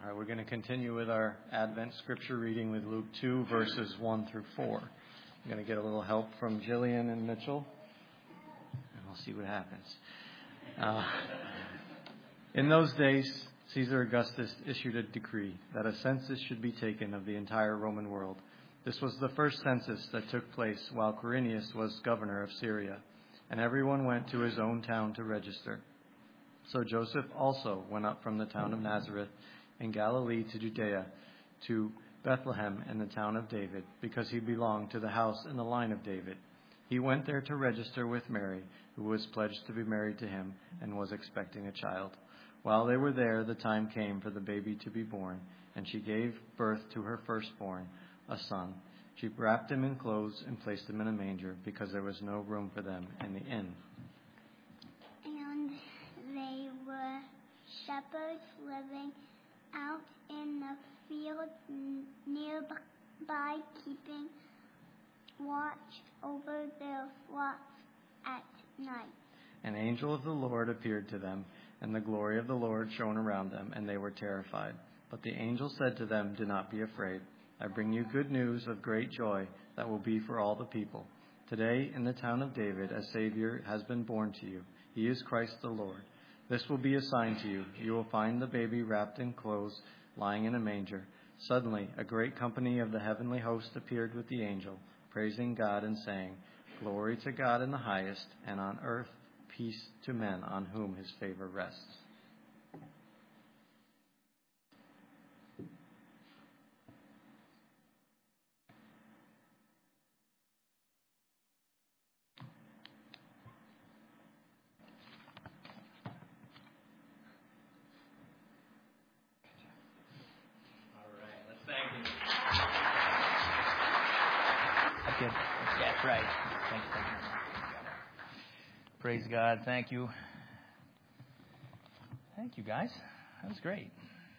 All right, we're going to continue with our Advent scripture reading with Luke 2, verses 1 through 4. I'm going to get a little help from Jillian and Mitchell, and we'll see what happens. In those days, Caesar Augustus issued a decree that a census should be taken of the entire Roman world. This was the first census that took place while Quirinius was governor of Syria, and everyone went to his own town to register. So Joseph also went up from the town of Nazareth in Galilee to Judea, to Bethlehem in the town of David, because he belonged to the house and the line of David. He went there to register with Mary, who was pledged to be married to him and was expecting a child. While they were there, the time came for the baby to be born, and she gave birth to her firstborn, a son. She wrapped him in clothes and placed him in a manger, because there was no room for them in the inn. And they were shepherds living out in the field nearby, keeping watch over their flocks at night. An angel of the Lord appeared to them, and the glory of the Lord shone around them, and they were terrified. But the angel said to them, "Do not be afraid. I bring you good news of great joy that will be for all the people. Today, in the town of David, a Savior has been born to you. He is Christ the Lord. This will be a sign to you. You will find the baby wrapped in clothes, lying in a manger." Suddenly, a great company of the heavenly host appeared with the angel, praising God and saying, "Glory to God in the highest, and on earth peace to men on whom his favor rests." Good. That's right. Thanks. Praise God. Thank you. Thank you, guys. That was great.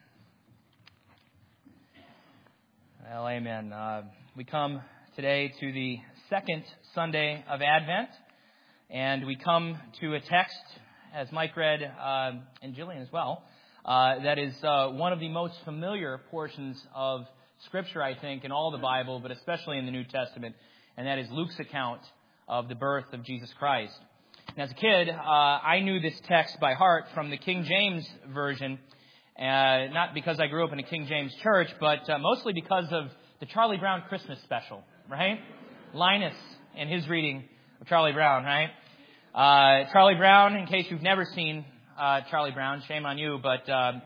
Well, amen. We come today to the second Sunday of Advent, and we come to a text, as Mike read, and Jillian as well, that is one of the most familiar portions of Scripture, I think, in all the Bible, but especially in the New Testament, and that is Luke's account of the birth of Jesus Christ. And as a kid, I knew this text by heart from the King James Version, not because I grew up in a King James church, but mostly because of the Charlie Brown Christmas special, right? Linus and his reading of Charlie Brown, right? Charlie Brown, in case you've never seen Charlie Brown, shame on you, but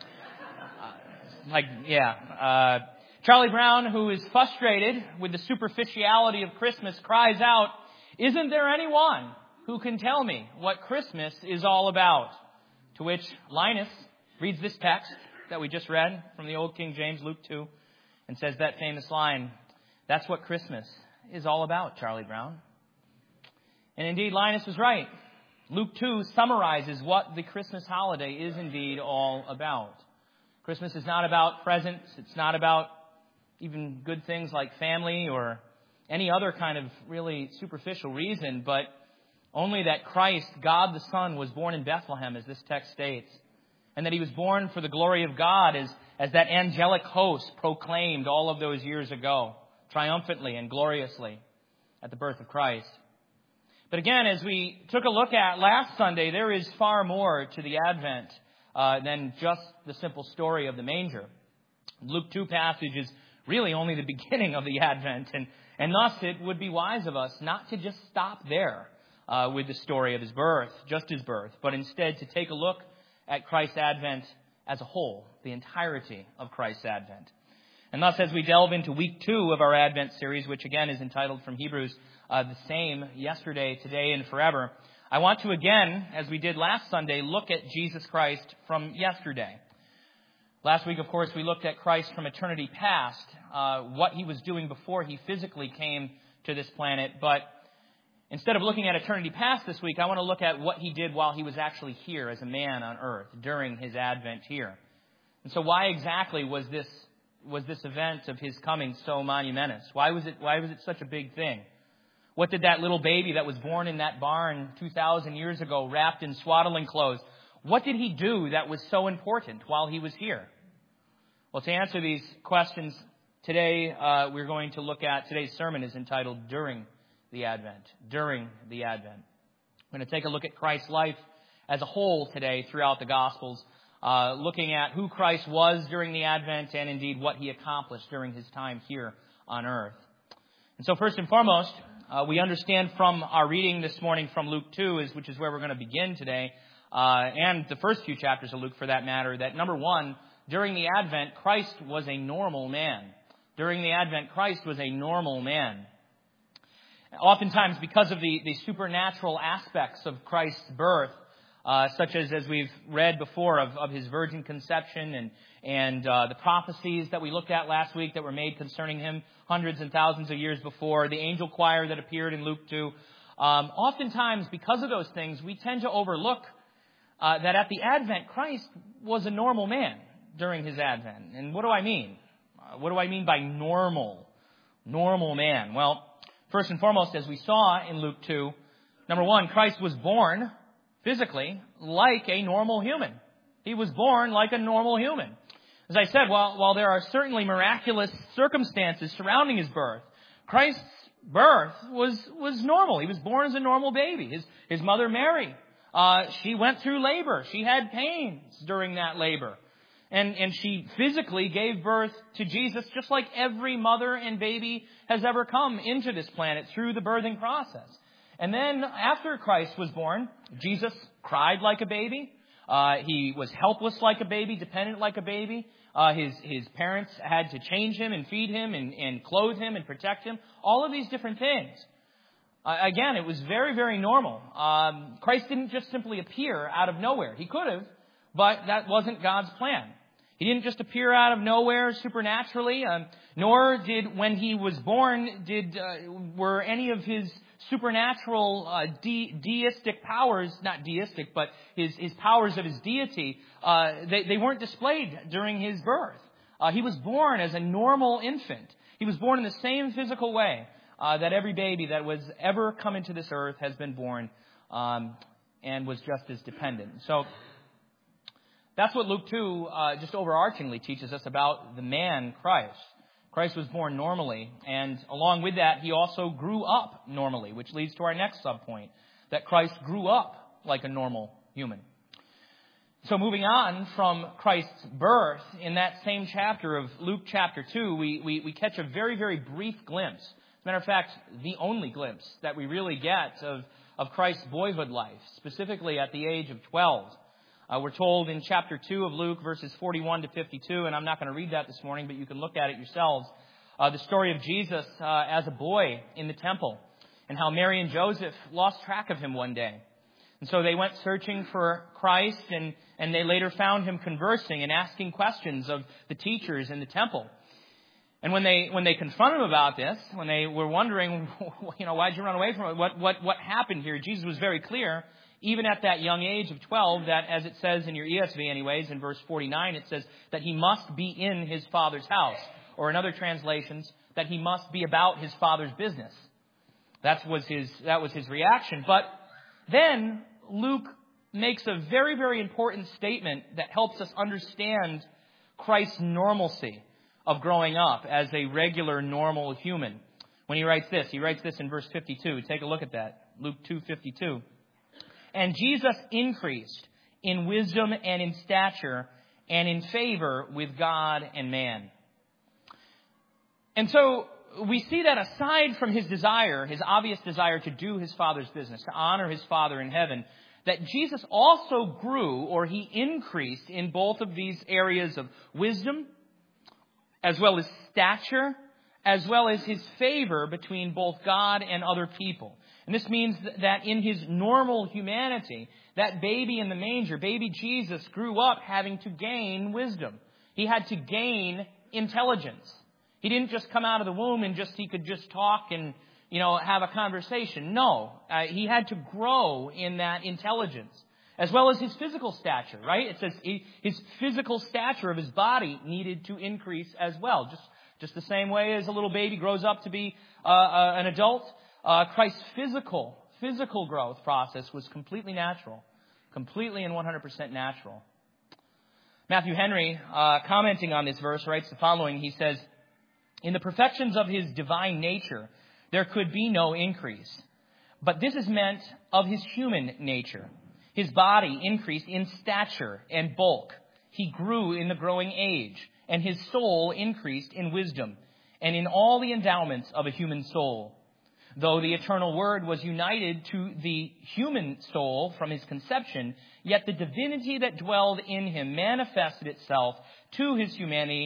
Charlie Brown, who is frustrated with the superficiality of Christmas, cries out, "Isn't there anyone who can tell me what Christmas is all about?" To which Linus reads this text that we just read from the old King James, Luke 2, and says that famous line, "That's what Christmas is all about, Charlie Brown." And indeed, Linus was right. Luke 2 summarizes what the Christmas holiday is indeed all about. Christmas is not about presents. It's not about even good things like family or any other kind of really superficial reason, but only that Christ, God the Son, was born in Bethlehem, as this text states, and that he was born for the glory of God, as that angelic host proclaimed all of those years ago, triumphantly and gloriously at the birth of Christ. But again, as we took a look at last Sunday, there is far more to the Advent than just the simple story of the manger. Luke 2 passage is really only the beginning of the Advent, and thus it would be wise of us not to just stop there with the story of his birth, just his birth, but instead to take a look at Christ's Advent as a whole, the entirety of Christ's Advent. And thus, as we delve into week 2 of our Advent series, which again is entitled from Hebrews, the same yesterday, today, and forever, I want to again, as we did last Sunday, look at Jesus Christ from yesterday. Last week, of course, we looked at Christ from eternity past, what he was doing before he physically came to this planet. But instead of looking at eternity past this week, I want to look at what he did while he was actually here as a man on earth during his advent here. And so why exactly was this event of his coming so monumentous? Why was it such a big thing? What did that little baby that was born in that barn 2,000 years ago, wrapped in swaddling clothes, what did he do that was so important while he was here? Well, to answer these questions today, we're going to look at, today's sermon is entitled During the Advent. During the Advent. We're going to take a look at Christ's life as a whole today throughout the Gospels, looking at who Christ was during the Advent and indeed what he accomplished during his time here on earth. And so first and foremost, we understand from our reading this morning from Luke 2, which is where we're going to begin today, and the first few chapters of Luke for that matter, that number one, during the Advent, Christ was a normal man. During the Advent, Christ was a normal man. Oftentimes, because of the supernatural aspects of Christ's birth, such as we've read before of his virgin conception and the prophecies that we looked at last week that were made concerning him hundreds and thousands of years before, the angel choir that appeared in Luke 2. Oftentimes, because of those things, we tend to overlook that at the Advent, Christ was a normal man during his Advent. And what do I mean? What do I mean by normal man? Well, first and foremost, as we saw in Luke 2, number one, Christ was born physically like a normal human. He was born like a normal human. As I said, while there are certainly miraculous circumstances surrounding his birth, Christ's birth was normal. He was born as a normal baby. His mother Mary, she went through labor. She had pains during that labor. And she physically gave birth to Jesus just like every mother and baby has ever come into this planet through the birthing process. And then after Christ was born, Jesus cried like a baby. He was helpless like a baby, dependent like a baby. His parents had to change him and feed him and clothe him and protect him. All of these different things. Again, it was very, very normal. Christ didn't just simply appear out of nowhere. He could have, but that wasn't God's plan. He didn't just appear out of nowhere supernaturally, nor did, when he was born, were any of his supernatural deistic powers, not deistic, but his powers of his deity, they weren't displayed during his birth. He was born as a normal infant. He was born in the same physical way that every baby that was ever come into this earth has been born, and was just as dependent. So that's what Luke 2 just overarchingly teaches us about the man Christ. Christ was born normally, and along with that, he also grew up normally, which leads to our next subpoint, that Christ grew up like a normal human. So moving on from Christ's birth, in that same chapter of Luke chapter 2, we catch a very, very brief glimpse. As a matter of fact, the only glimpse that we really get of Christ's boyhood life, specifically at the age of 12. We're told in chapter 2 of Luke, verses 41 to 52, and I'm not going to read that this morning, but you can look at it yourselves, the story of Jesus as a boy in the temple, and how Mary and Joseph lost track of him one day. And so they went searching for Christ, and they later found him conversing and asking questions of the teachers in the temple. And when they confronted him about this, when they were wondering, why'd you run away from it? What happened here? Jesus was very clear, even at that young age of 12, that as it says in your ESV anyways, in verse 49, it says that he must be in his Father's house. Or in other translations, that he must be about his Father's business. That was his reaction. But then Luke makes a very, very important statement that helps us understand Christ's normalcy of growing up as a regular, normal human. When he writes this in verse 52. Take a look at that. Luke 2:52. And Jesus increased in wisdom and in stature and in favor with God and man. And so we see that aside from his desire, his obvious desire to do his Father's business, to honor his Father in heaven, that Jesus also grew, or he increased, in both of these areas of wisdom, as well as stature, as well as his favor between both God and other people. And this means that in his normal humanity, that baby in the manger, baby Jesus, grew up having to gain wisdom. He had to gain intelligence. He didn't just come out of the womb and he could just talk and, have a conversation. No, he had to grow in that intelligence, as well as his physical stature, right? It says his physical stature of his body needed to increase as well. Just the same way as a little baby grows up to be an adult, Christ's physical growth process was completely natural, completely and 100% natural. Matthew Henry, commenting on this verse, writes the following. He says, "In the perfections of his divine nature, there could be no increase. But this is meant of his human nature. His body increased in stature and bulk. He grew in the growing age, and his soul increased in wisdom, and in all the endowments of a human soul. Though the eternal Word was united to the human soul from his conception, yet the divinity that dwelled in him manifested itself to his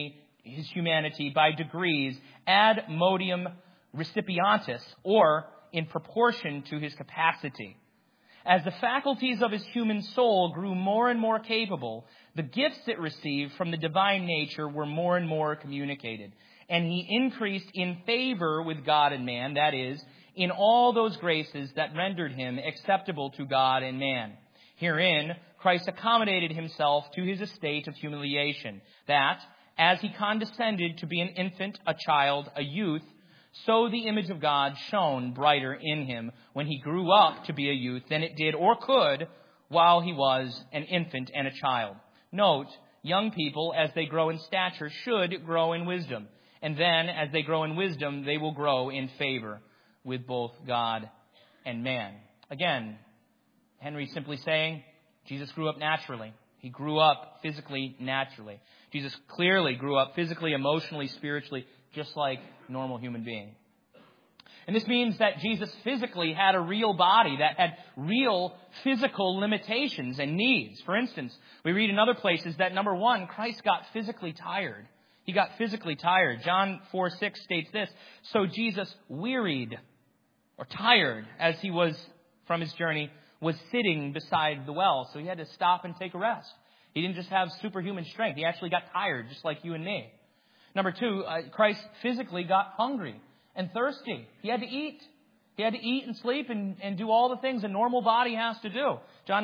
humanity by degrees ad modium recipientis, or in proportion to his capacity. As the faculties of his human soul grew more and more capable, the gifts it received from the divine nature were more and more communicated. And he increased in favor with God and man, that is, in all those graces that rendered him acceptable to God and man. Herein, Christ accommodated himself to his estate of humiliation, that, as he condescended to be an infant, a child, a youth, so the image of God shone brighter in him when he grew up to be a youth than it did or could while he was an infant and a child. Note, young people, as they grow in stature, should grow in wisdom. And then, as they grow in wisdom, they will grow in favor with both God and man." Again, Henry's simply saying, Jesus grew up naturally. He grew up physically, naturally. Jesus clearly grew up physically, emotionally, spiritually, just like a normal human being. And this means that Jesus physically had a real body that had real physical limitations and needs. For instance, we read in other places that, number one, Christ got physically tired. He got physically tired. John 4:6 states this, "So Jesus wearied," or tired, as he was from his journey, was sitting beside the well. So he had to stop and take a rest. He didn't just have superhuman strength. He actually got tired, just like you and me. Number two, Christ physically got hungry and thirsty. He had to eat. He had to eat and sleep and do all the things a normal body has to do. John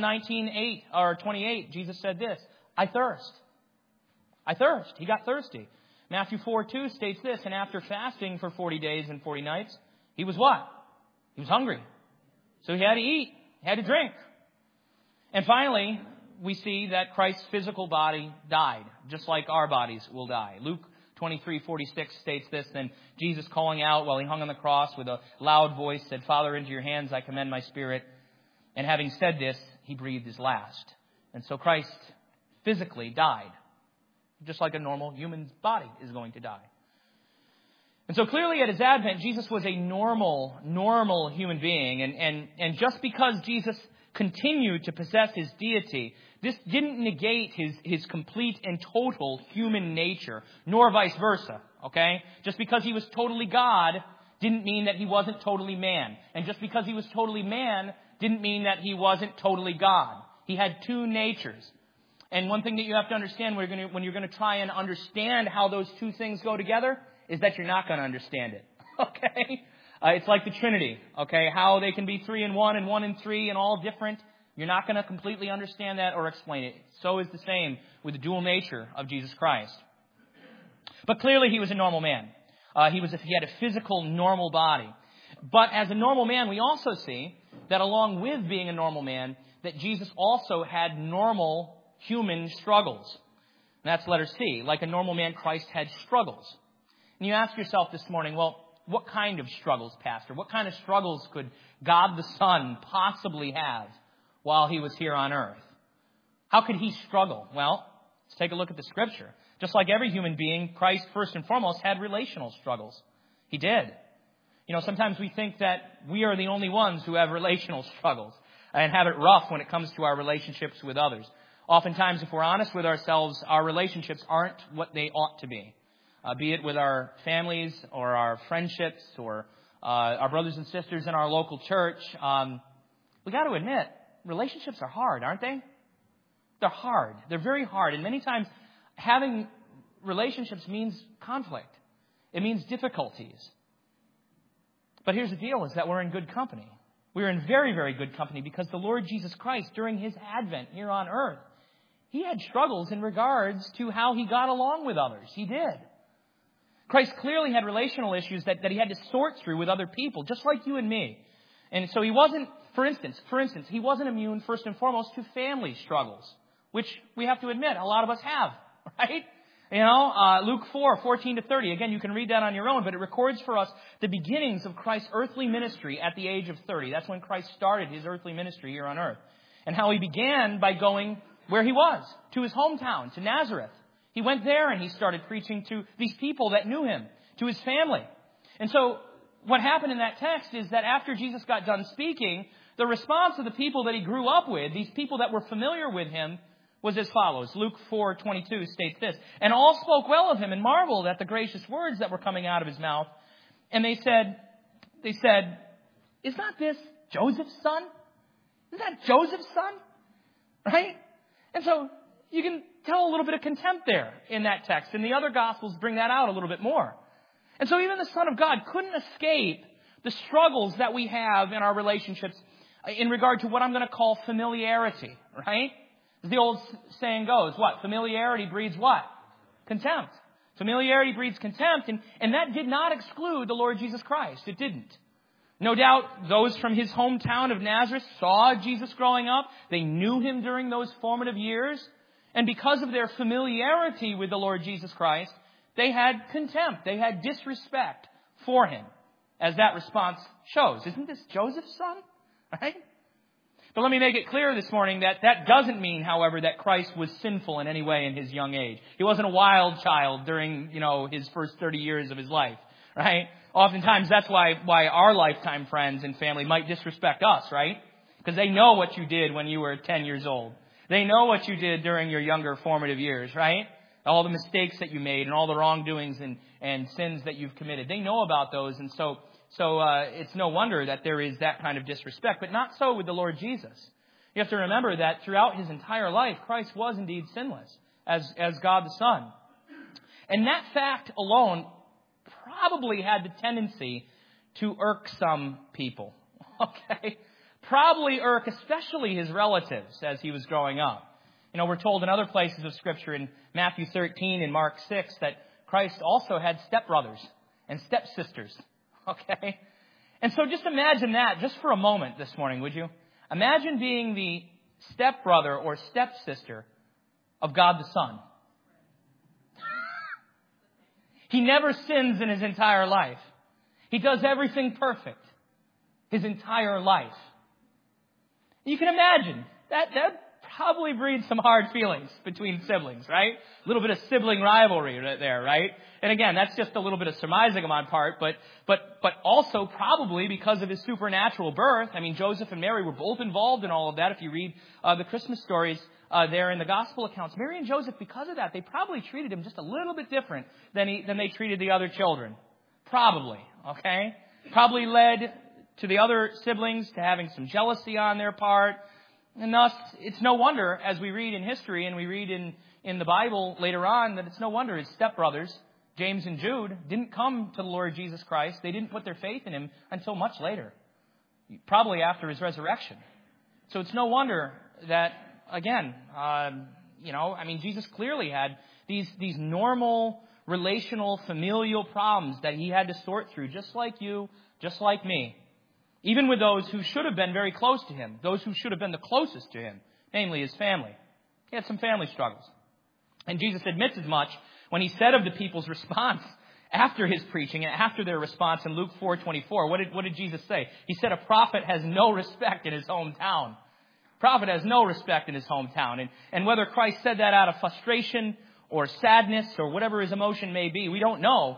19:28, Jesus said this, "I thirst." I thirst. He got thirsty. Matthew 4:2 states this, "And after fasting for 40 days and 40 nights, he was what? He was hungry. So he had to eat. He had to drink." And finally, we see that Christ's physical body died, just like our bodies will die. Luke 23:46 states this, "Then Jesus, calling out while he hung on the cross with a loud voice, said, 'Father, into your hands I commend my spirit.' And having said this, he breathed his last." And so Christ physically died, just like a normal human's body is going to die. And so clearly at his advent, Jesus was a normal human being. And just because Jesus continued to possess his deity, this didn't negate his complete and total human nature, nor vice versa, okay? Just because he was totally God didn't mean that he wasn't totally man. And just because he was totally man didn't mean that he wasn't totally God. He had two natures. And one thing that you have to understand when you're going to try and understand how those two things go together is that you're not going to understand it. Okay? It's like the Trinity. Okay? How they can be 3 in 1 and 1 in 3 and all different. You're not going to completely understand that or explain it. So is the same with the dual nature of Jesus Christ. But clearly he was a normal man. He had a physical, normal body. But as a normal man, we also see that along with being a normal man, that Jesus also had normal human struggles. And that's letter C. Like a normal man, Christ had struggles. And you ask yourself this morning, well, what kind of struggles, Pastor? What kind of struggles could God the Son possibly have while he was here on earth? How could he struggle? Well, let's take a look at the Scripture. Just like every human being, Christ, first and foremost, had relational struggles. He did. You know, sometimes we think that we are the only ones who have relational struggles and have it rough when it comes to our relationships with others. Oftentimes, if we're honest with ourselves, our relationships aren't what they ought to be. Be it with our families or our friendships or our brothers and sisters in our local church. We got to admit, relationships are hard, aren't they? They're hard. They're very hard. And many times, having relationships means conflict. It means difficulties. But here's the deal, is that we're in good company. We're in very, very good company because the Lord Jesus Christ, during his advent here on earth, he had struggles in regards to how he got along with others. He did. Christ clearly had relational issues that he had to sort through with other people, just like you and me. And so he wasn't, for instance, he wasn't immune, first and foremost, to family struggles. which we have to admit, a lot of us have, right? Luke 4:14-30. Again, you can read that on your own, but it records for us the beginnings of Christ's earthly ministry at the age of 30. That's when Christ started his earthly ministry here on earth. And how he began by going where he was, to his hometown, to Nazareth. He went there and he started preaching to these people that knew him, to his family. And so what happened in that text is that after Jesus got done speaking, the response of the people that he grew up with, these people that were familiar with him, was as follows. Luke 4:22 states this, "And all spoke well of him and marveled at the gracious words that were coming out of his mouth. And they said, is not this Joseph's son? Isn't that Joseph's son?" Right? And so you can tell a little bit of contempt there in that text. And the other Gospels bring that out a little bit more. And so even the Son of God couldn't escape the struggles that we have in our relationships in regard to what I'm going to call familiarity, right? As the old saying goes, what? Familiarity breeds what? Contempt. Familiarity breeds contempt, and that did not exclude the Lord Jesus Christ. It didn't. No doubt those from his hometown of Nazareth saw Jesus growing up. They knew him during those formative years. And because of their familiarity with the Lord Jesus Christ, they had contempt. They had disrespect for him, as that response shows. Isn't this Joseph's son? Right? But let me make it clear this morning that that doesn't mean, however, that Christ was sinful in any way in his young age. He wasn't a wild child during, his first 30 years of his life, right? Oftentimes that's why our lifetime friends and family might disrespect us, right? Because they know what you did when you were 10 years old. They know what you did during your younger formative years, right? All the mistakes that you made and all the wrongdoings and sins that you've committed. They know about those, and so it's no wonder that there is that kind of disrespect, but not so with the Lord Jesus. You have to remember that throughout his entire life, Christ was indeed sinless as God the Son. And that fact alone probably had the tendency to irk some people, okay? Probably irk especially his relatives as he was growing up. We're told in other places of Scripture, in Matthew 13 and Mark 6, that Christ also had stepbrothers and stepsisters. Okay? And so just imagine that just for a moment this morning, would you? Imagine being the stepbrother or stepsister of God the Son. He never sins in his entire life. He does everything perfect his entire life. You can imagine that probably breeds some hard feelings between siblings, right? A little bit of sibling rivalry right there, right? And again, that's just a little bit of surmising on my part, but also probably because of his supernatural birth. I mean, Joseph and Mary were both involved in all of that. If you read the Christmas stories there in the gospel accounts, Mary and Joseph, because of that, they probably treated him just a little bit different than they treated the other children. Probably, okay? Probably led to the other siblings to having some jealousy on their part. And thus, it's no wonder, as we read in history and we read in the Bible later on, that it's no wonder his stepbrothers, James and Jude, didn't come to the Lord Jesus Christ. They didn't put their faith in him until much later, probably after his resurrection. So it's no wonder that, again, Jesus clearly had these normal, relational, familial problems that he had to sort through, just like you, just like me. Even with those who should have been very close to him, those who should have been the closest to him, namely his family. He had some family struggles. And Jesus admits as much when he said of the people's response after his preaching and after their response in Luke 4:24. What did Jesus say? He said a prophet has no respect in his hometown. Prophet has no respect in his hometown. And whether Christ said that out of frustration or sadness or whatever his emotion may be, we don't know.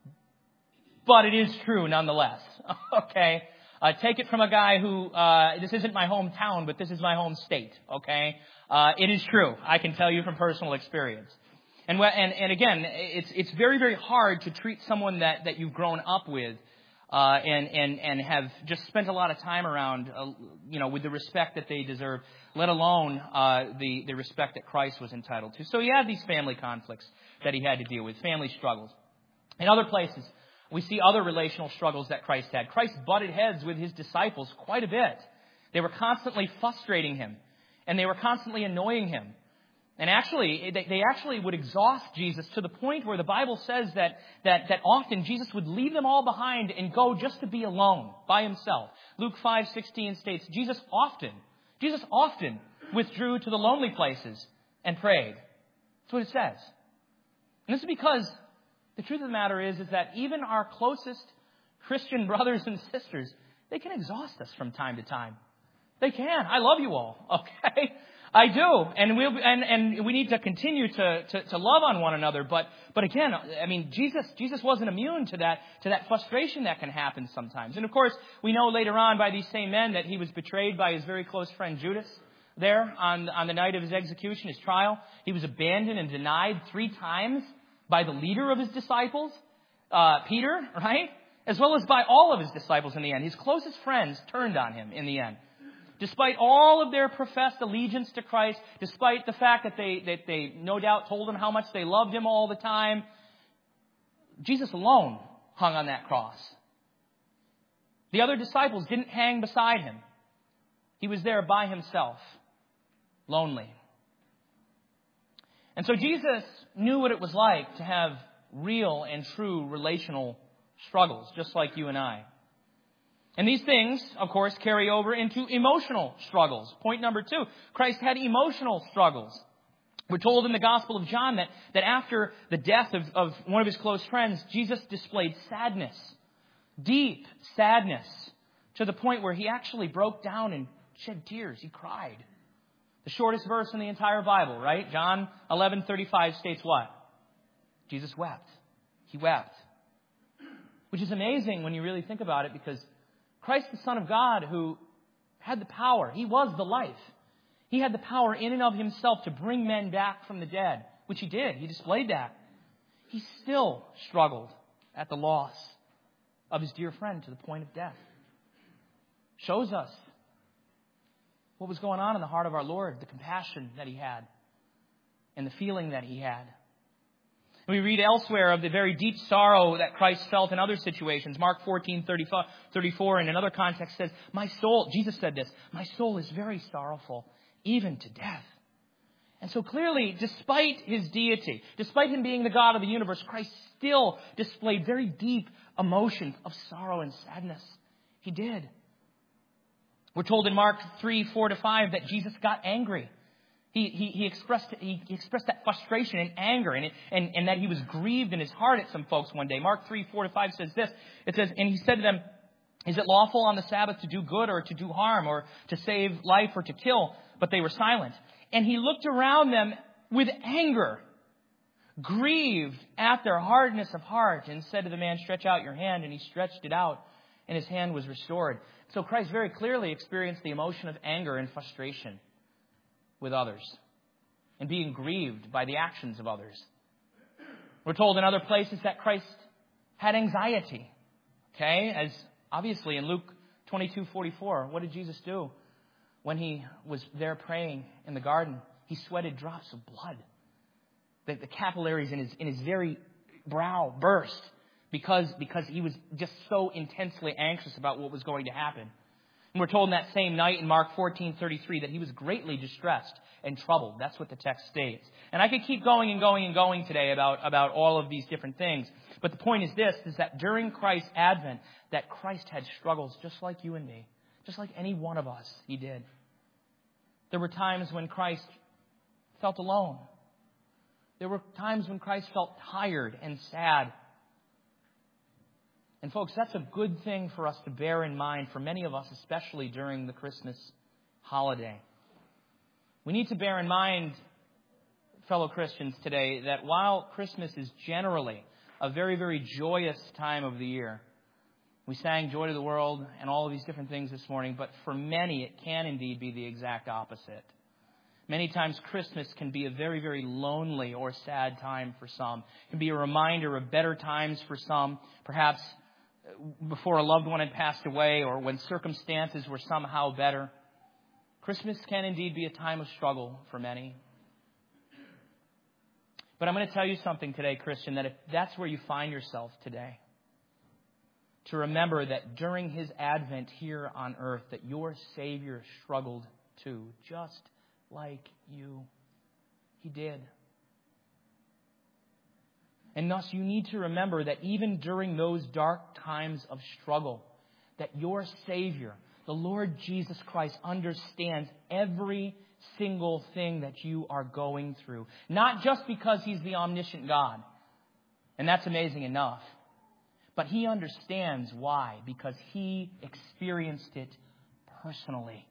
But it is true nonetheless. Okay? Take it from a guy who, this isn't my hometown, but this is my home state, okay? It is true. I can tell you from personal experience. And again, it's very, very hard to treat someone that you've grown up with, and have just spent a lot of time around, with the respect that they deserve, let alone, the respect that Christ was entitled to. So he had these family conflicts that he had to deal with, family struggles. In other places, we see other relational struggles that Christ had. Christ butted heads with his disciples quite a bit. They were constantly frustrating him, and they were constantly annoying him. And actually, they actually would exhaust Jesus to the point where the Bible says that often Jesus would leave them all behind and go just to be alone by himself. Luke 5:16 states, Jesus often withdrew to the lonely places and prayed. That's what it says. And this is because the truth of the matter is that even our closest Christian brothers and sisters, they can exhaust us from time to time. They can. I love you all, okay? I do, and we need to continue to love on one another. But again, I mean, Jesus wasn't immune to that frustration that can happen sometimes. And of course, we know later on by these same men that he was betrayed by his very close friend Judas. There on the night of his execution, his trial, he was abandoned and denied 3 times by the leader of his disciples, Peter, right, as well as by all of his disciples in the end. His closest friends turned on him in the end. Despite all of their professed allegiance to Christ, despite the fact that they no doubt told him how much they loved him all the time, Jesus alone hung on that cross. The other disciples didn't hang beside him. He was there by himself, lonely. And so Jesus knew what it was like to have real and true relational struggles, just like you and I. And these things, of course, carry over into emotional struggles. Point number 2, Christ had emotional struggles. We're told in the Gospel of John that after the death of one of his close friends, Jesus displayed sadness, deep sadness, to the point where he actually broke down and shed tears. He cried. The shortest verse in the entire Bible, right? John 11:35 states what? Jesus wept. He wept. Which is amazing when you really think about it, because Christ, the Son of God, who had the power, he was the life. He had the power in and of himself to bring men back from the dead, which he did. He displayed that. He still struggled at the loss of his dear friend to the point of death. Shows us what was going on in the heart of our Lord, the compassion that he had and the feeling that he had. We read elsewhere of the very deep sorrow that Christ felt in other situations. Mark 14:34 in another context says, "My soul," Jesus said this, "my soul is very sorrowful, even to death." And so clearly, despite his deity, despite him being the God of the universe, Christ still displayed very deep emotions of sorrow and sadness. He did. We're told in Mark 3:4-5 that Jesus got angry. He expressed that frustration and anger and that he was grieved in his heart at some folks one day. Mark 3:4-5 says this. It says, "And he said to them, 'Is it lawful on the Sabbath to do good or to do harm, or to save life or to kill?' But they were silent. And he looked around them with anger, grieved at their hardness of heart, and said to the man, 'Stretch out your hand.' And he stretched it out, and his hand was restored." So Christ very clearly experienced the emotion of anger and frustration with others, and being grieved by the actions of others. We're told in other places that Christ had anxiety. Okay, as obviously in Luke 22:44, what did Jesus do when he was there praying in the garden? He sweated drops of blood. The capillaries in his very brow burst because he was just so intensely anxious about what was going to happen. And we're told in that same night in Mark 14:33 that he was greatly distressed and troubled. That's what the text states. And I could keep going and going and going today about all of these different things. But the point is this, is that during Christ's advent, that Christ had struggles just like you and me. Just like any one of us, he did. There were times when Christ felt alone. There were times when Christ felt tired and sad. And folks, that's a good thing for us to bear in mind, for many of us, especially during the Christmas holiday. We need to bear in mind, fellow Christians today, that while Christmas is generally a very, very joyous time of the year, we sang Joy to the World and all of these different things this morning, but for many it can indeed be the exact opposite. Many times Christmas can be a very, very lonely or sad time for some. It can be a reminder of better times for some, perhaps before a loved one had passed away or when circumstances were somehow better. Christmas can indeed be a time of struggle for many. But I'm going to tell you something today, Christian, that if that's where you find yourself today, to remember that during his advent here on earth, that your Savior struggled too, just like you. He did. And thus you need to remember that even during those dark times of struggle, that your Savior, the Lord Jesus Christ, understands every single thing that you are going through. Not just because He's the omniscient God, and that's amazing enough, but He understands why, because He experienced it personally.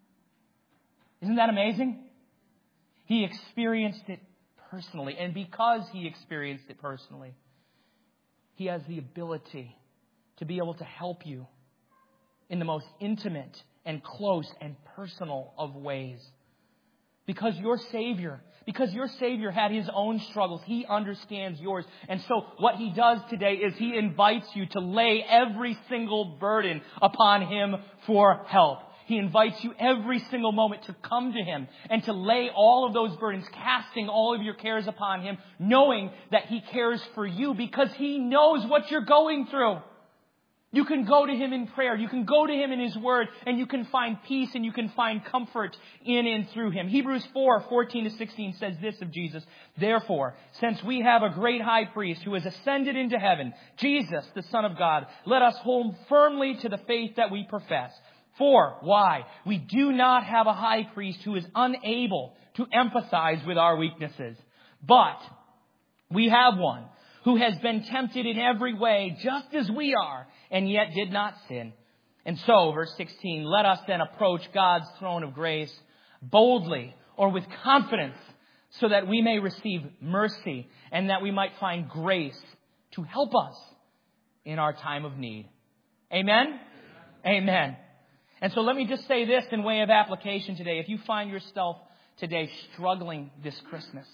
Isn't that amazing? He experienced it personally, and because He experienced it personally, He has the ability to be able to help you in the most intimate and close and personal of ways. Because your Savior had His own struggles, He understands yours. And so what He does today is He invites you to lay every single burden upon Him for help. He invites you every single moment to come to Him and to lay all of those burdens, casting all of your cares upon Him, knowing that He cares for you because He knows what you're going through. You can go to Him in prayer. You can go to Him in His Word, and you can find peace and you can find comfort in and through Him. Hebrews 4:14-16 says this of Jesus: "Therefore, since we have a great high priest who has ascended into heaven, Jesus, the Son of God, let us hold firmly to the faith that we profess. For, why? We do not have a high priest who is unable to empathize with our weaknesses. But we have one who has been tempted in every way, just as we are, and yet did not sin. And so, verse 16, let us then approach God's throne of grace boldly or with confidence, so that we may receive mercy and that we might find grace to help us in our time of need." Amen? Amen. And so let me just say this in way of application today. If you find yourself today struggling this Christmas,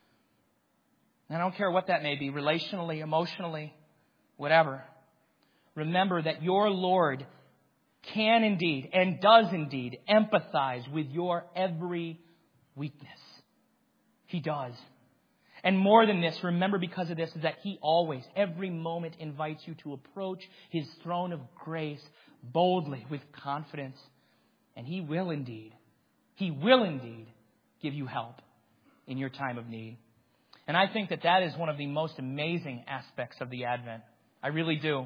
and I don't care what that may be, relationally, emotionally, whatever, remember that your Lord can indeed and does indeed empathize with your every weakness. He does. And more than this, remember because of this, is that He always, every moment, invites you to approach His throne of grace boldly, with confidence. And He will indeed give you help in your time of need. And I think that that is one of the most amazing aspects of the Advent. I really do.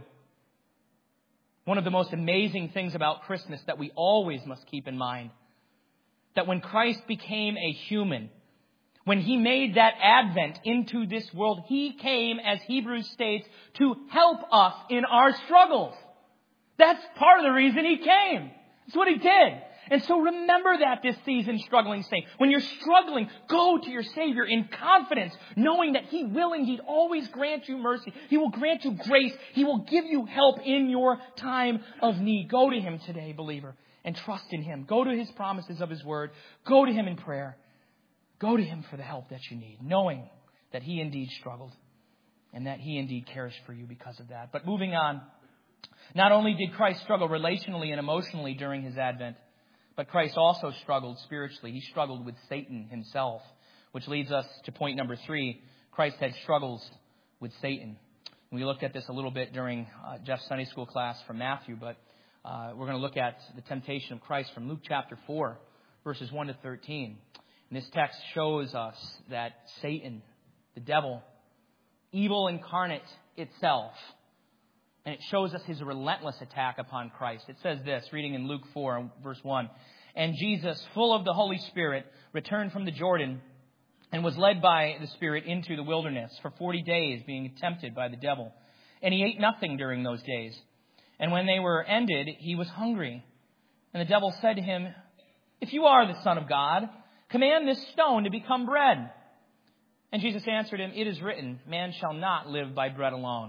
One of the most amazing things about Christmas that we always must keep in mind, that when Christ became a human, when He made that advent into this world, He came, as Hebrews states, to help us in our struggles. That's part of the reason He came. That's what He did. And so remember that this season, struggling saint. When you're struggling, go to your Savior in confidence, knowing that He will indeed always grant you mercy. He will grant you grace. He will give you help in your time of need. Go to Him today, believer, and trust in Him. Go to His promises of His Word. Go to Him in prayer. Go to Him for the help that you need, knowing that He indeed struggled and that He indeed cares for you because of that. But moving on, not only did Christ struggle relationally and emotionally during His advent, but Christ also struggled spiritually. He struggled with Satan himself, which leads us to point number 3. Christ had struggles with Satan. We looked at this a little bit during Jeff's Sunday school class from Matthew, but we're going to look at the temptation of Christ from Luke chapter 4, verses 1-13. And this text shows us that Satan, the devil, evil incarnate itself, and it shows us his relentless attack upon Christ. It says this, reading in Luke 4, verse 1. "And Jesus, full of the Holy Spirit, returned from the Jordan and was led by the Spirit into the wilderness for 40 days, being tempted by the devil. And He ate nothing during those days. And when they were ended, He was hungry. And the devil said to Him, 'If you are the Son of God, command this stone to become bread.' And Jesus answered him, 'It is written, man shall not live by bread alone.'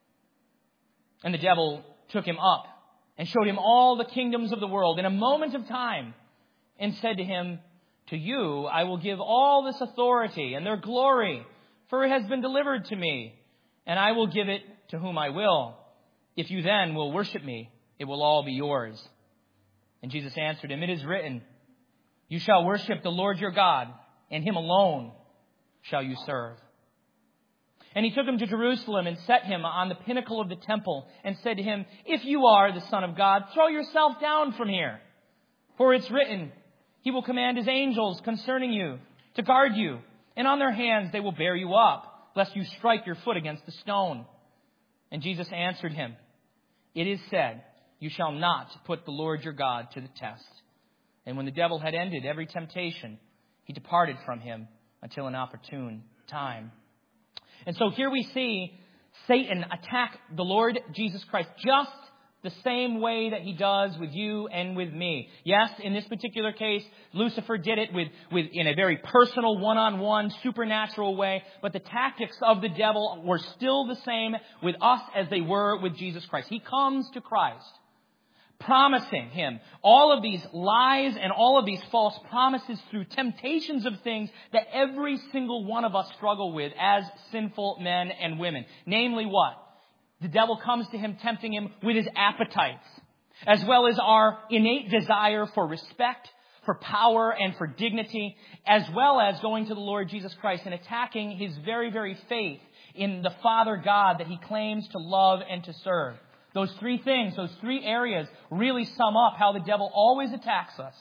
And the devil took Him up and showed Him all the kingdoms of the world in a moment of time, and said to Him, 'To you I will give all this authority and their glory, for it has been delivered to me, and I will give it to whom I will. If you then will worship me, it will all be yours.' And Jesus answered him, 'It is written, you shall worship the Lord your God, and Him alone shall you serve.' And He took Him to Jerusalem and set Him on the pinnacle of the temple and said to Him, 'If you are the Son of God, throw yourself down from here. For it's written, He will command His angels concerning you to guard you, and on their hands they will bear you up, lest you strike your foot against a stone.' And Jesus answered him, 'It is said, you shall not put the Lord your God to the test.' And when the devil had ended every temptation, he departed from him until an opportune time. And so here we see Satan attack the Lord Jesus Christ just the same way that he does with you and with me. Yes, in this particular case, Lucifer did it with in a very personal, one-on-one, supernatural way. But the tactics of the devil were still the same with us as they were with Jesus Christ. He comes to Christ, promising him all of these lies and all of these false promises through temptations of things that every single one of us struggle with as sinful men and women. Namely what? The devil comes to him, tempting him with his appetites, as well as our innate desire for respect, for power, and for dignity, as well as going to the Lord Jesus Christ and attacking his very, very faith in the Father God that he claims to love and to serve. Those three things, those three areas really sum up how the devil always attacks us.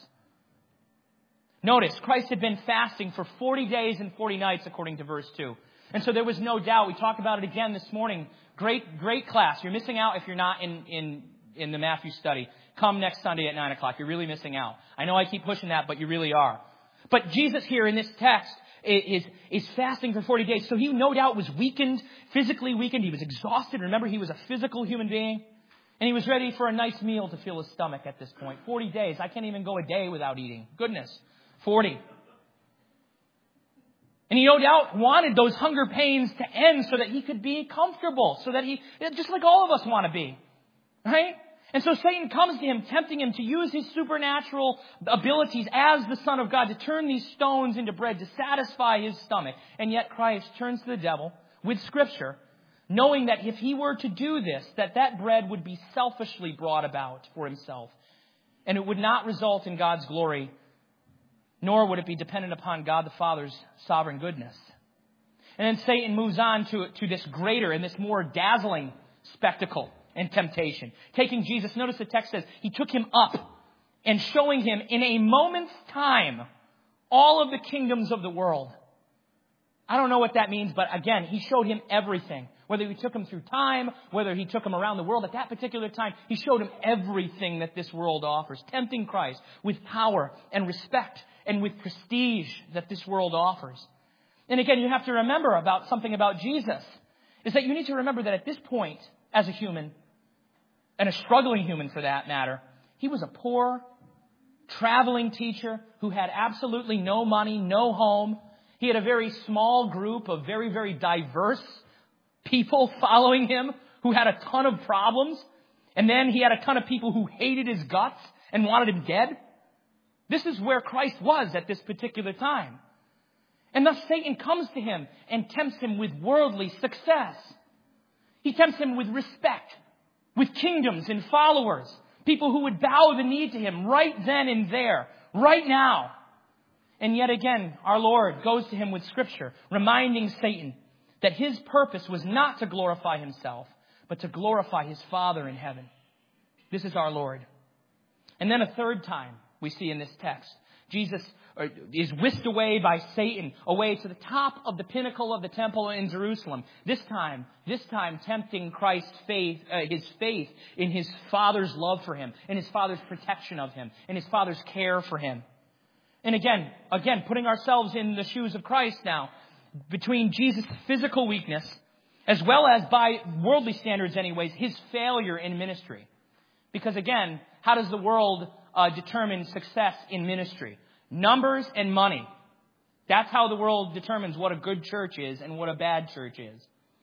Notice, Christ had been fasting for 40 days and 40 nights, according to verse 2. And so there was no doubt. We talked about it again this morning. Great class. You're missing out if you're not in the Matthew study. Come next Sunday at 9 o'clock. You're really missing out. I know I keep pushing that, but you really are. But Jesus here in this text is fasting for 40 days. So he no doubt was weakened, physically weakened. He was exhausted. Remember, he was a physical human being. And he was ready for a nice meal to fill his stomach at this point. 40 days. I can't even go a day without eating. Goodness. 40. And he no doubt wanted those hunger pains to end so that he could be comfortable, so that just like all of us want to be, right? And so Satan comes to him, tempting him to use his supernatural abilities as the Son of God to turn these stones into bread, to satisfy his stomach. And yet Christ turns to the devil with Scripture, knowing that if he were to do this, that bread would be selfishly brought about for himself. And it would not result in God's glory, nor would it be dependent upon God the Father's sovereign goodness. And then Satan moves on to this greater and this more dazzling spectacle and temptation. Taking Jesus, notice the text says, he took him up and showing him in a moment's time all of the kingdoms of the world. I don't know what that means, but again, he showed him everything. Whether he took him through time, whether he took him around the world at that particular time, he showed him everything that this world offers, tempting Christ with power and respect and with prestige that this world offers. And again, you have to remember about something about Jesus, is that you need to remember that at this point, as a human, and a struggling human for that matter, he was a poor, traveling teacher who had absolutely no money, no home. He had a very small group of very, very diverse people following him who had a ton of problems. And then he had a ton of people who hated his guts and wanted him dead. This is where Christ was at this particular time. And thus Satan comes to him and tempts him with worldly success. He tempts him with respect, with kingdoms and followers, people who would bow the knee to him right then and there, right now. And yet again, our Lord goes to him with Scripture, reminding Satan that his purpose was not to glorify himself, but to glorify his Father in heaven. This is our Lord. And then a third time we see in this text, Jesus is whisked away by Satan, away to the top of the pinnacle of the temple in Jerusalem. This time tempting Christ's faith, his faith in his Father's love for him, in his Father's protection of him, in his Father's care for him. And again, putting ourselves in the shoes of Christ now, between Jesus' physical weakness, as well as by worldly standards anyways, his failure in ministry. Because again, how does the world determine success in ministry? Numbers and money. That's how the world determines what a good church is and what a bad church is.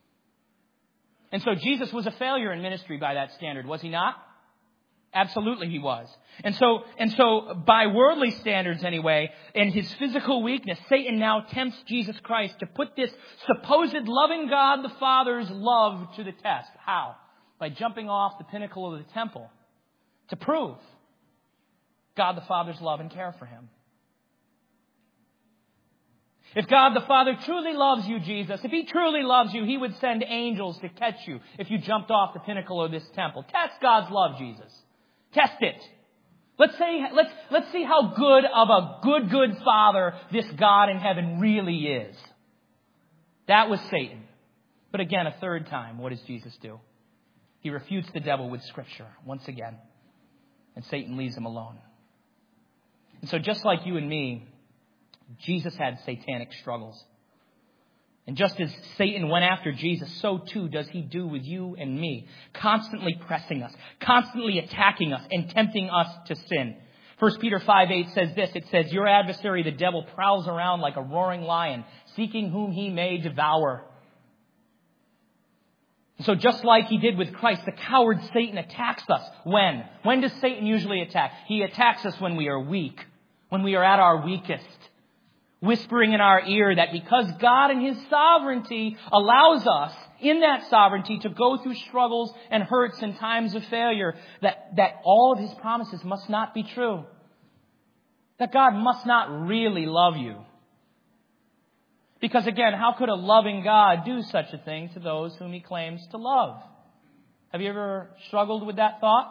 And so Jesus was a failure in ministry by that standard, was he not? Absolutely he was. And so by worldly standards anyway, and his physical weakness, Satan now tempts Jesus Christ to put this supposed loving God the Father's love to the test. How? By jumping off the pinnacle of the temple to prove God the Father's love and care for him. If God the Father truly loves you, Jesus, if he truly loves you, he would send angels to catch you if you jumped off the pinnacle of this temple. Test God's love, Jesus. Test it. Let's see how good of a good Father this God in heaven really is. That was Satan. But again, a third time, what does Jesus do? He refutes the devil with Scripture once again. And Satan leaves him alone. And so just like you and me, Jesus had satanic struggles. And just as Satan went after Jesus, so too does he do with you and me, constantly pressing us, constantly attacking us, and tempting us to sin. 1 Peter 5:8 says this. It says, "Your adversary, the devil, prowls around like a roaring lion, seeking whom he may devour." So just like he did with Christ, the coward Satan attacks us. When? When does Satan usually attack? He attacks us when we are weak, when we are at our weakest, whispering in our ear that because God in His sovereignty allows us in that sovereignty to go through struggles and hurts and times of failure, that all of His promises must not be true. That God must not really love you. Because again, how could a loving God do such a thing to those whom He claims to love? Have you ever struggled with that thought?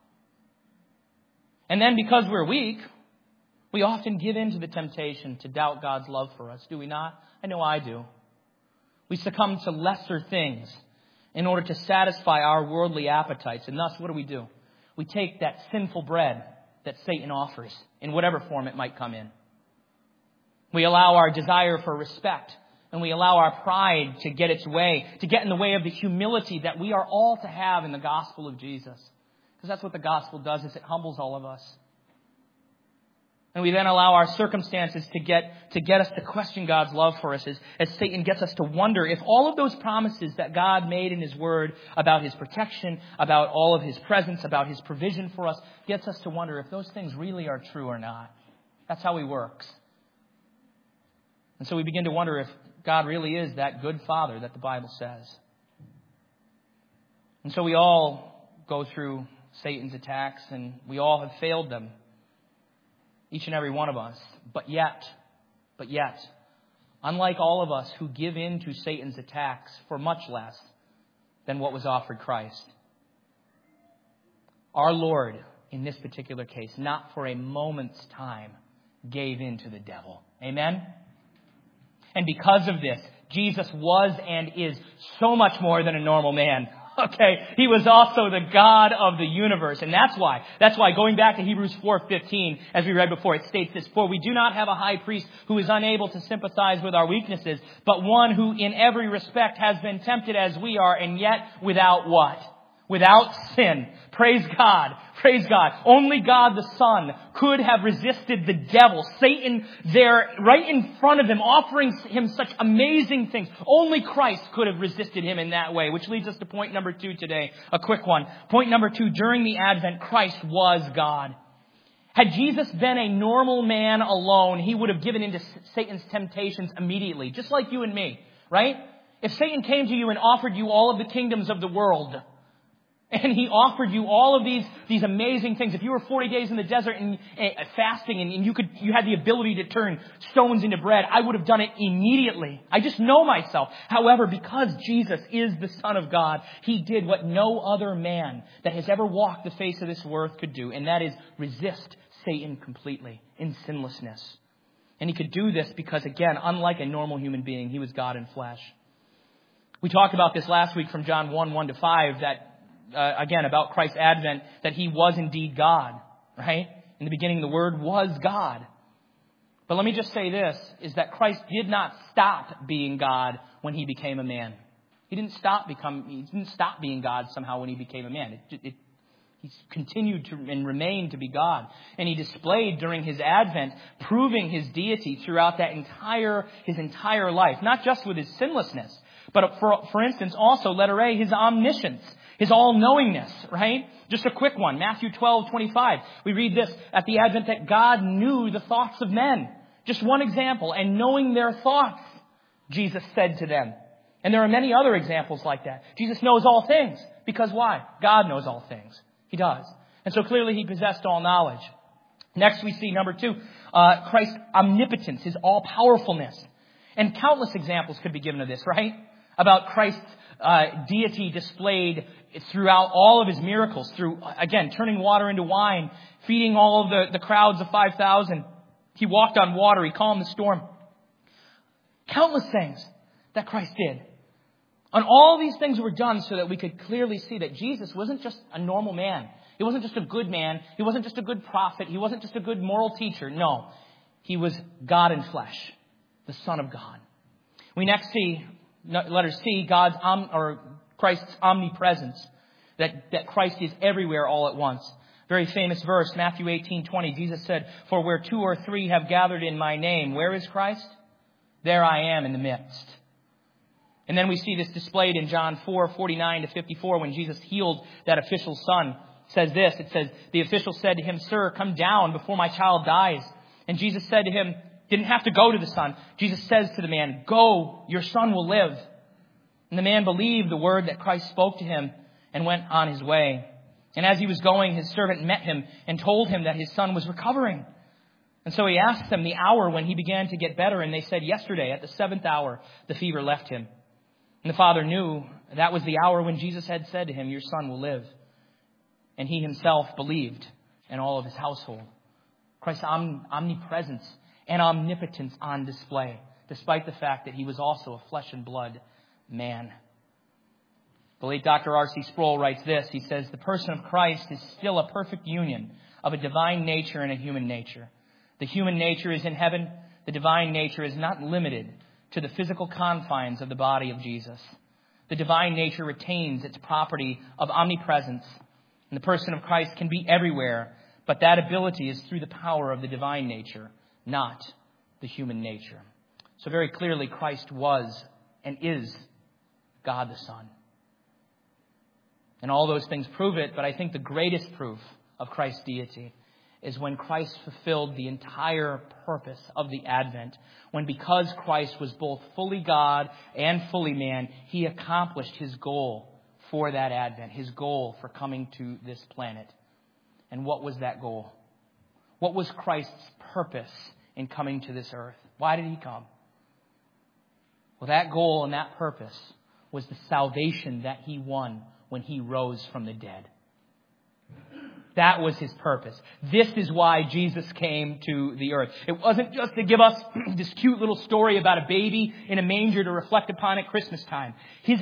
And then because we're weak, we often give in to the temptation to doubt God's love for us, do we not? I know I do. We succumb to lesser things in order to satisfy our worldly appetites. And thus, what do? We take that sinful bread that Satan offers, in whatever form it might come in. We allow our desire for respect, and we allow our pride to get its way, to get in the way of the humility that we are all to have in the gospel of Jesus. Because that's what the gospel does, is it humbles all of us. And we then allow our circumstances to get us to question God's love for us as Satan gets us to wonder if all of those promises that God made in His Word about His protection, about all of His presence, about His provision for us, gets us to wonder if those things really are true or not. That's how He works. And so we begin to wonder if God really is that good Father that the Bible says. And so we all go through Satan's attacks, and we all have failed them. Each and every one of us. But yet, unlike all of us who give in to Satan's attacks for much less than what was offered Christ, our Lord, in this particular case, not for a moment's time, gave in to the devil. Amen? And because of this, Jesus was and is so much more than a normal man. Okay, He was also the God of the universe. And that's why, going back to Hebrews 4:15, as we read before, it states this: "For we do not have a high priest who is unable to sympathize with our weaknesses, but one who in every respect has been tempted as we are, and yet without" what? Without sin. Praise God. Praise God. Only God the Son could have resisted the devil. Satan there right in front of Him, offering Him such amazing things. Only Christ could have resisted Him in that way. Which leads us to point number 2 today. A quick one. Point number 2. During the Advent, Christ was God. Had Jesus been a normal man alone, He would have given in to Satan's temptations immediately. Just like you and me. Right? If Satan came to you and offered you all of the kingdoms of the world, and he offered you all of these amazing things. If you were 40 days in the desert and fasting and you had the ability to turn stones into bread, I would have done it immediately. I just know myself. However, because Jesus is the Son of God, He did what no other man that has ever walked the face of this earth could do, and that is resist Satan completely in sinlessness. And He could do this because, again, unlike a normal human being, He was God in flesh. We talked about this last week from John 1:1-5, that again, about Christ's advent, that He was indeed God, right? In the beginning, the Word was God. But let me just say this, is that Christ did not stop being God when He became a man. He didn't stop being God somehow when He became a man. He continued to and remained to be God. And He displayed during His advent, proving His deity throughout His entire life. Not just with His sinlessness, but for instance, also, letter A, His omniscience. His all-knowingness, right? Just a quick one. Matthew 12:25. We read this at the Advent, that God knew the thoughts of men. Just one example. And knowing their thoughts, Jesus said to them. And there are many other examples like that. Jesus knows all things. Because why? God knows all things. He does. And so clearly He possessed all knowledge. Next we see, number 2, Christ's omnipotence, His all-powerfulness. And countless examples could be given of this, right? About Christ's deity displayed throughout all of His miracles, through, again, turning water into wine, feeding all of the crowds of 5,000. He walked on water. He calmed the storm. Countless things that Christ did. And all these things were done so that we could clearly see that Jesus wasn't just a normal man. He wasn't just a good man. He wasn't just a good prophet. He wasn't just a good moral teacher. No, he was God in flesh, the Son of God. We next see, letter C, Christ's omnipresence, that Christ is everywhere all at once. Very famous verse, Matthew 18:20. Jesus said, "For where 2 or 3 have gathered in my name, where is Christ? There I am in the midst." And then we see this displayed in John 4:49-54 when Jesus healed that official's son. It says this, it says, "The official said to him, 'Sir, come down before my child dies.' And Jesus said to him," didn't have to go to the son. Jesus says to the man, "Go, your son will live." And the man believed the word that Christ spoke to him and went on his way. And as he was going, his servant met him and told him that his son was recovering. And so he asked them the hour when he began to get better. And they said, "Yesterday at the 7th hour, the fever left him." And the father knew that was the hour when Jesus had said to him, "Your son will live." And he himself believed, and all of his household. Christ's omnipresence and omnipotence on display, despite the fact that he was also a flesh and blood man. The late Dr. R.C. Sproul writes this. He says, "The person of Christ is still a perfect union of a divine nature and a human nature. The human nature is in heaven. The divine nature is not limited to the physical confines of the body of Jesus. The divine nature retains its property of omnipresence. And the person of Christ can be everywhere, but that ability is through the power of the divine nature, not the human nature." So very clearly, Christ was and is God the Son. And all those things prove it, but I think the greatest proof of Christ's deity is when Christ fulfilled the entire purpose of the Advent. When, because Christ was both fully God and fully man, he accomplished his goal for that Advent, his goal for coming to this planet. And what was that goal? What was Christ's purpose in coming to this earth? Why did he come? Well, that goal and that purpose was the salvation that he won when he rose from the dead. That was his purpose. This is why Jesus came to the earth. It wasn't just to give us this cute little story about a baby in a manger to reflect upon at Christmas time. His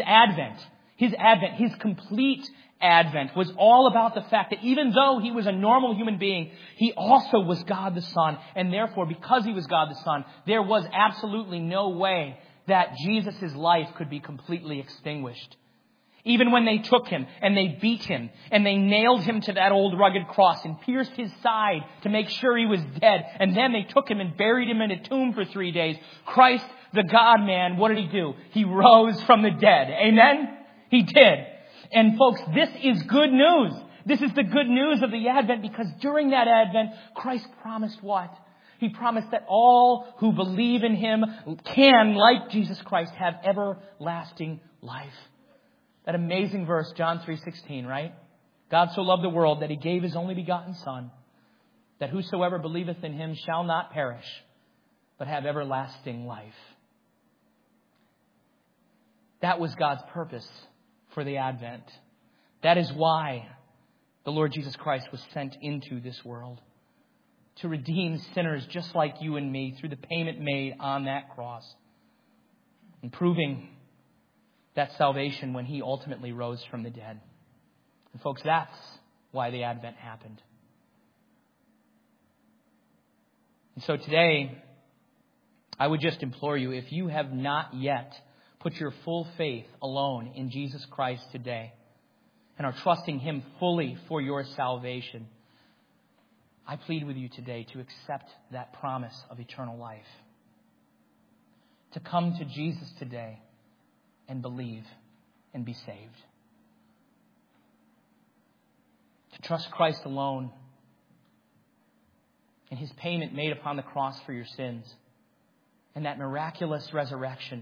complete Advent was all about the fact that even though he was a normal human being, he also was God the Son. And therefore, because he was God the Son, there was absolutely no way that Jesus' life could be completely extinguished. Even when they took him and they beat him and they nailed him to that old rugged cross and pierced his side to make sure he was dead. And then they took him and buried him in a tomb for 3 days. Christ, the God-man, what did he do? He rose from the dead. Amen? He did. And folks, this is good news. This is the good news of the Advent, because during that Advent, Christ promised what? He promised that all who believe in him can, like Jesus Christ, have everlasting life. That amazing verse, John 3:16, right? God so loved the world that he gave his only begotten Son, that whosoever believeth in him shall not perish, but have everlasting life. That was God's purpose for the Advent. That is why the Lord Jesus Christ was sent into this world, to redeem sinners just like you and me through the payment made on that cross, and proving that salvation when he ultimately rose from the dead. And folks, that's why the Advent happened. And so today, I would just implore you, if you have not yet put your full faith alone in Jesus Christ today and are trusting him fully for your salvation, I plead with you today to accept that promise of eternal life. To come to Jesus today and believe and be saved. To trust Christ alone and his payment made upon the cross for your sins and that miraculous resurrection,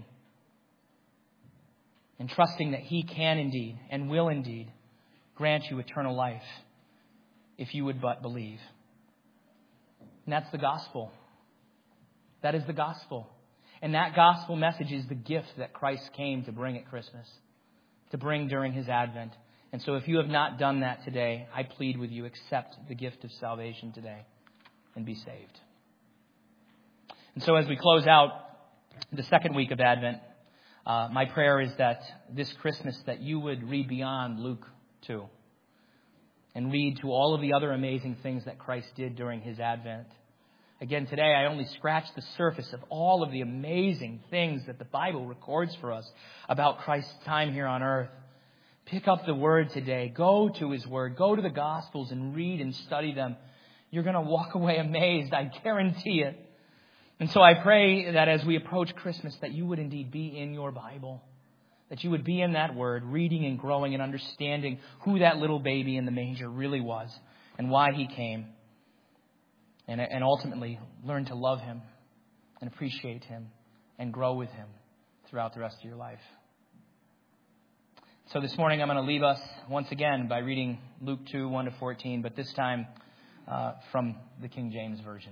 and trusting that he can indeed and will indeed grant you eternal life if you would but believe. And that's the gospel. That is the gospel. And that gospel message is the gift that Christ came to bring at Christmas, to bring during his Advent. And so if you have not done that today, I plead with you, accept the gift of salvation today and be saved. And so as we close out the second week of Advent, my prayer is that this Christmas that you would read beyond Luke 2 and read to all of the other amazing things that Christ did during his advent. Again, today I only scratched the surface of all of the amazing things that the Bible records for us about Christ's time here on earth. Pick up the Word today. Go to His Word. Go to the Gospels and read and study them. You're going to walk away amazed, I guarantee it. And so I pray that as we approach Christmas, that you would indeed be in your Bible, that you would be in that Word, reading and growing and understanding who that little baby in the manger really was and why He came. And ultimately learn to love Him and appreciate Him and grow with Him throughout the rest of your life. So this morning I'm going to leave us once again by reading Luke 2, 1-14, but this time from the King James Version.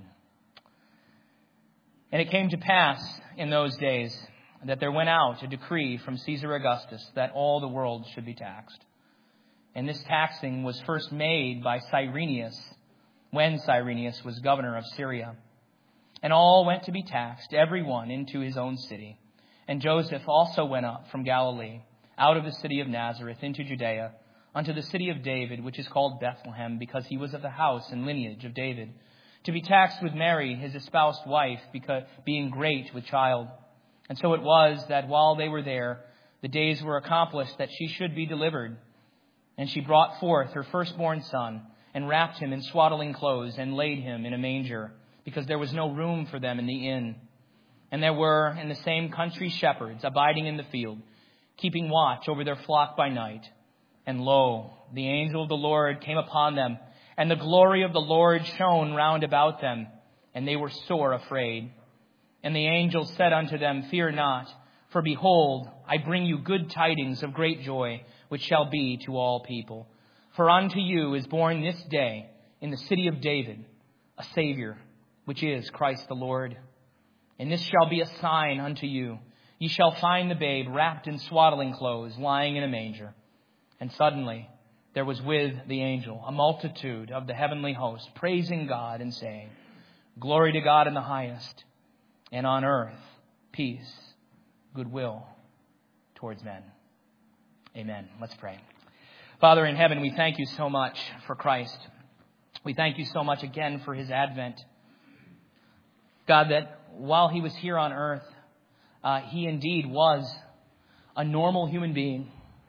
And it came to pass in those days that there went out a decree from Caesar Augustus that all the world should be taxed. And this taxing was first made by Cyrenius, when Cyrenius was governor of Syria. And all went to be taxed, every one into his own city. And Joseph also went up from Galilee, out of the city of Nazareth into Judea, unto the city of David, which is called Bethlehem, because he was of the house and lineage of David, to be taxed with Mary, his espoused wife, because being great with child. And so it was that while they were there, the days were accomplished that she should be delivered. And she brought forth her firstborn son, and wrapped him in swaddling clothes, and laid him in a manger, because there was no room for them in the inn. And there were in the same country shepherds abiding in the field, keeping watch over their flock by night. And lo, the angel of the Lord came upon them, and the glory of the Lord shone round about them, and they were sore afraid. And the angel said unto them, Fear not, for behold, I bring you good tidings of great joy, which shall be to all people. For unto you is born this day in the city of David a Savior, which is Christ the Lord. And this shall be a sign unto you. Ye shall find the babe wrapped in swaddling clothes, lying in a manger. And suddenly there was with the angel a multitude of the heavenly host, praising God and saying, Glory to God in the highest, and on earth peace, goodwill towards men. Amen. Let's pray. Father in heaven, we thank you so much for Christ. We thank you so much again for his advent. God, that while he was here on earth, he indeed was a normal human being.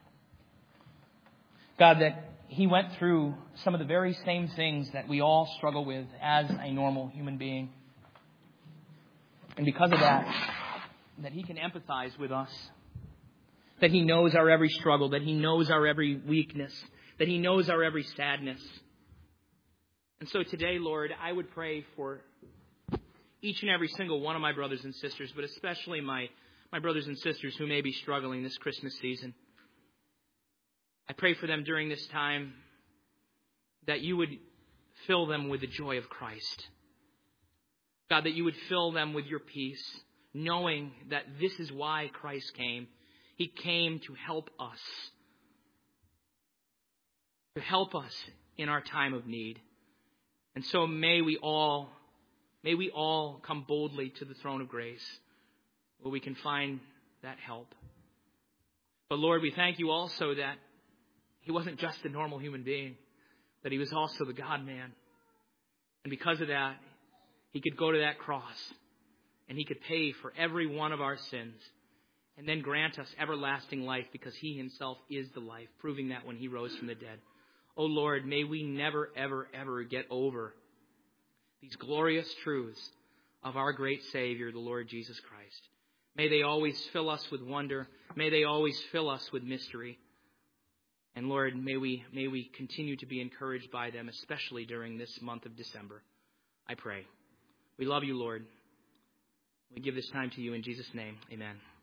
God, that he went through some of the very same things that we all struggle with as a normal human being. And because of that he can empathize with us. That he knows our every struggle, that he knows our every weakness, that he knows our every sadness. And so today, Lord, I would pray for each and every single one of my brothers and sisters, but especially my brothers and sisters who may be struggling this Christmas season. I pray for them during this time that you would fill them with the joy of Christ. God, that you would fill them with your peace, knowing that this is why Christ came. He came to help us in our time of need. And so may we all come boldly to the throne of grace where we can find that help. But Lord, we thank you also that he wasn't just a normal human being, that he was also the God-man. And because of that, he could go to that cross and he could pay for every one of our sins and then grant us everlasting life because he himself is the life, proving that when he rose from the dead. Oh Lord, may we never, ever, ever get over these glorious truths of our great Savior, the Lord Jesus Christ. May they always fill us with wonder. May they always fill us with mystery. And Lord, may we continue to be encouraged by them, especially during this month of December. I pray. We love you, Lord. We give this time to you in Jesus' name. Amen.